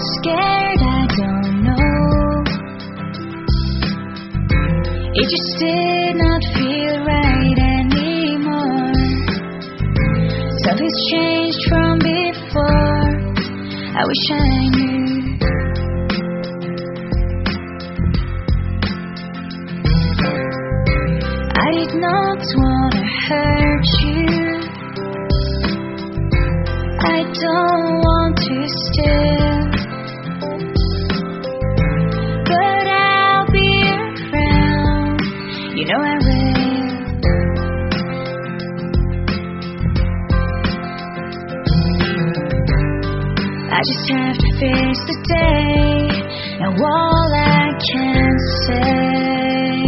scared, I don't know. It just did not feel right anymore. Something's changed from before. I wish I knew. I did not want to hurt you. I don't want to steal, but I'll be around. You know I will. I just have to face the day. Now all I can say,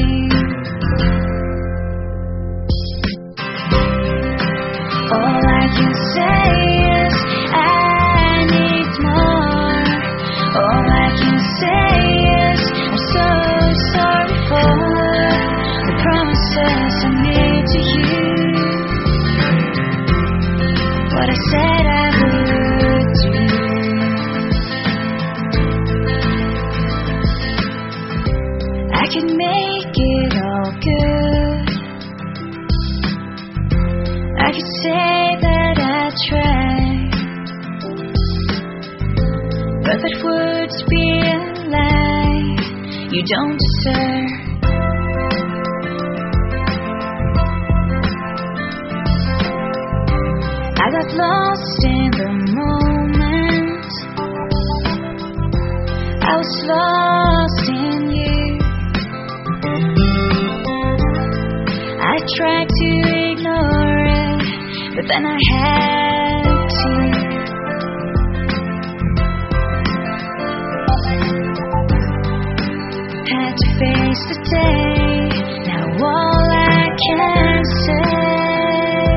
all I can say is I need more. All I can say is I'm so sorry for the promises I made to you. What I said I would do. I can make it all good. I could say that I tried, but that would be a lie you don't deserve. I got lost in the moment. I was lost in you. I tried to ignore it, but then I had to. Had to face the day. Now all I can say,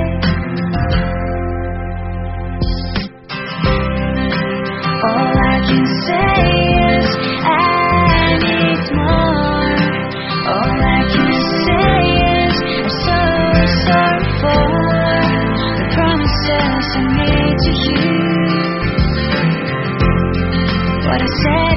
all I can say is I need more. All I can say is I'm so sorry for the promises I made to you. What I said